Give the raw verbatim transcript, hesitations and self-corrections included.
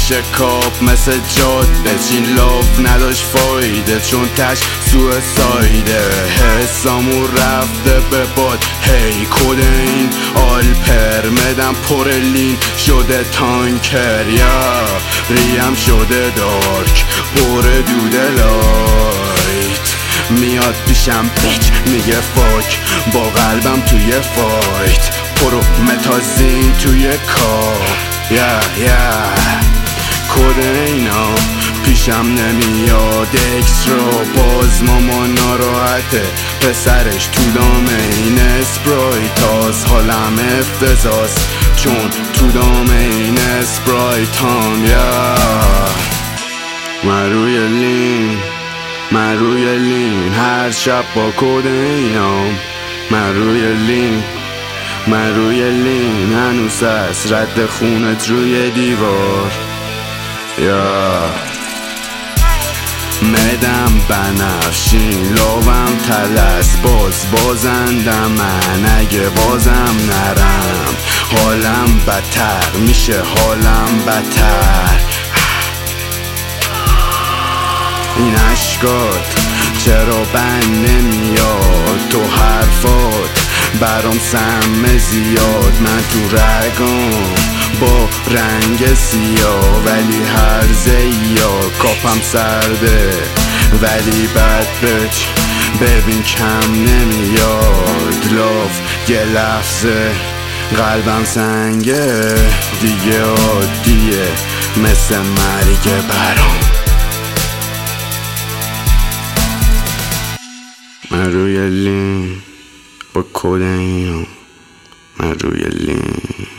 شکاب مثل جاده چین لاف نداشت فایده چون تش سویسایده حسامو رفته به باد هی کدین آلپر مدم پر لین شده تانکر یا ریم شده دارک پر دوده لایت میاد پیشم بیچ میگه فاک با قلبم توی فایت پرو متازین توی کار یا یا کد اینا پیشم نمیاد اکس رو باز ماما ناراحته پسرش تو دامه این اسپرایتاز حالم افتضاست چون تو دامه این اسپرایتام یا من روی لین من روی لین هر شب با کد اینام من روی لین من روی لین هنوز هست رد خونت روی دیوار یا مدم بنفشین لاوم تلس باز بازندم من اگه بازم نرم حالم بدتر میشه حالم بدتر این عشقات چرا بند نمیاد تو حرفات برام سم زیاد من تو رگام با رنگ سیاه ولی هرزه یا کاپم سرده ولی بد بچ ببین کم نمیاد لاف یه لحظه قلبم سنگه دیگه عادیه مثل مرگ برام من روی لین با کد اینو من روی لین